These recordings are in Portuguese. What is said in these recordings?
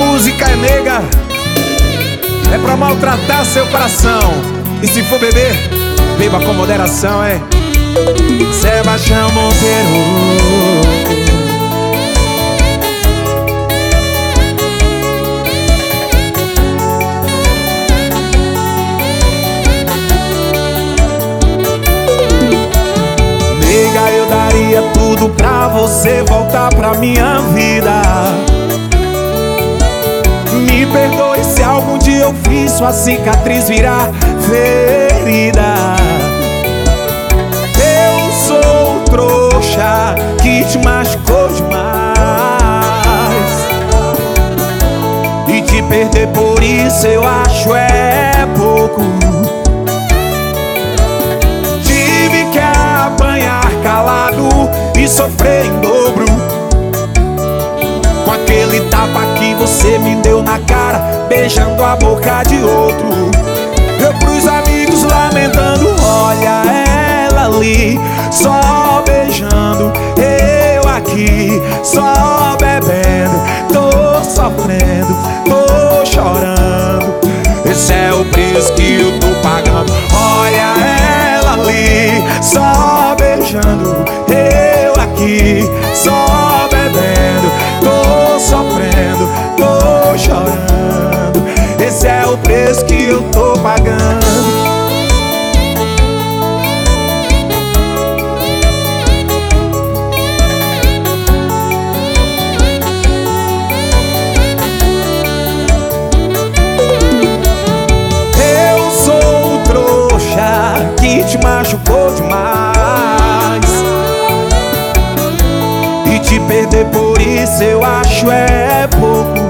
música é nega, é pra maltratar seu coração. E se for beber, beba com moderação, é Sebastião Monteiro. Eu daria tudo pra você voltar pra minha vida. Me perdoe se algum dia eu fiz sua cicatriz virar ferida. Eu sou o trouxa que te machucou demais, e te perder por isso eu acho é pouco. Calado e sofrer em dobro com aquele tapa que você me deu na cara, beijando a boca de outro. Eu pros amigos lamentando, olha ela ali, só beijando, eu aqui, só bebendo. Tô sofrendo, tô chorando, esse é o preço que eu tô pagando. Olha ela ali, só beijando, eu aqui, só bebendo. Tô sofrendo, tô chorando, esse é o preço que eu tô pagando. Eu sou o trouxa que te machucou demais, e te perder por isso eu acho é pouco.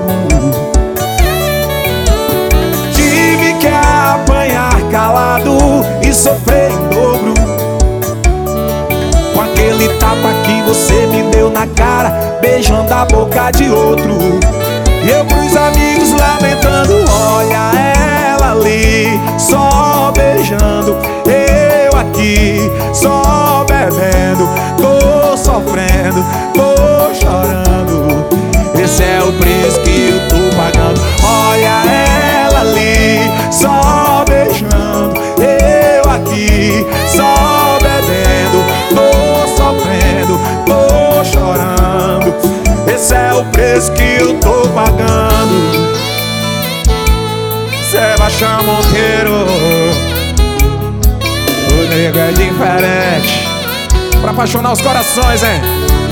Tive que apanhar calado e sofrer em dobro com aquele tapa que você me deu na cara, beijando a boca de outro. E eu pros amigos lamentando, olha ela ali, só beijando, eu aqui, só bebendo. Tô sofrendo, tô chorando, esse é o preço que eu tô pagando. Olha ela ali, só beijando, eu aqui, só bebendo. Tô sofrendo, tô chorando, esse é o preço que eu tô pagando. Sebastião Monteiro, o nego é diferente, pra apaixonar os corações, hein?